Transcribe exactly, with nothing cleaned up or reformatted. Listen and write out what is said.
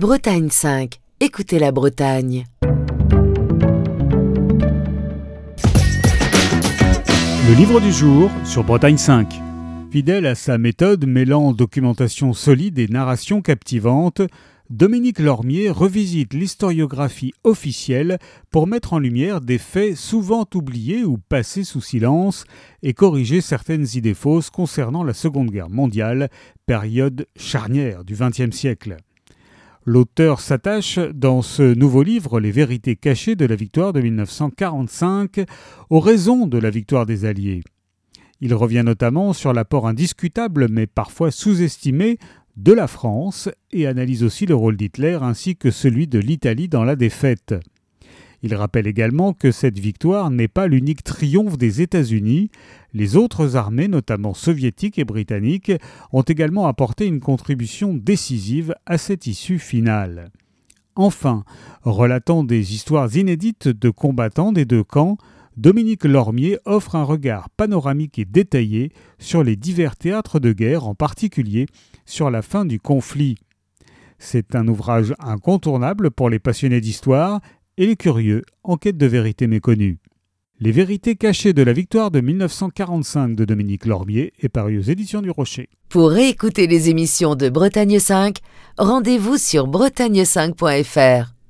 Bretagne cinq. Écoutez la Bretagne. Le livre du jour sur Bretagne cinq. Fidèle à sa méthode mêlant documentation solide et narration captivante, Dominique Lormier revisite l'historiographie officielle pour mettre en lumière des faits souvent oubliés ou passés sous silence et corriger certaines idées fausses concernant la Seconde Guerre mondiale, période charnière du vingtième siècle. L'auteur s'attache dans ce nouveau livre, Les vérités cachées de la victoire de dix-neuf cent quarante-cinq, aux raisons de la victoire des Alliés. Il revient notamment sur l'apport indiscutable mais parfois sous-estimé de la France et analyse aussi le rôle d'Hitler ainsi que celui de l'Italie dans la défaite. Il rappelle également que cette victoire n'est pas l'unique triomphe des États-Unis. Les autres armées, notamment soviétiques et britanniques, ont également apporté une contribution décisive à cette issue finale. Enfin, relatant des histoires inédites de combattants des deux camps, Dominique Lormier offre un regard panoramique et détaillé sur les divers théâtres de guerre, en particulier sur la fin du conflit. C'est un ouvrage incontournable pour les passionnés d'histoire et les curieux en quête de vérités méconnues. Les vérités cachées de la victoire de dix-neuf cent quarante-cinq de Dominique Lormier est paru aux éditions du Rocher. Pour réécouter les émissions de Bretagne cinq, rendez-vous sur bretagne cinq point f r.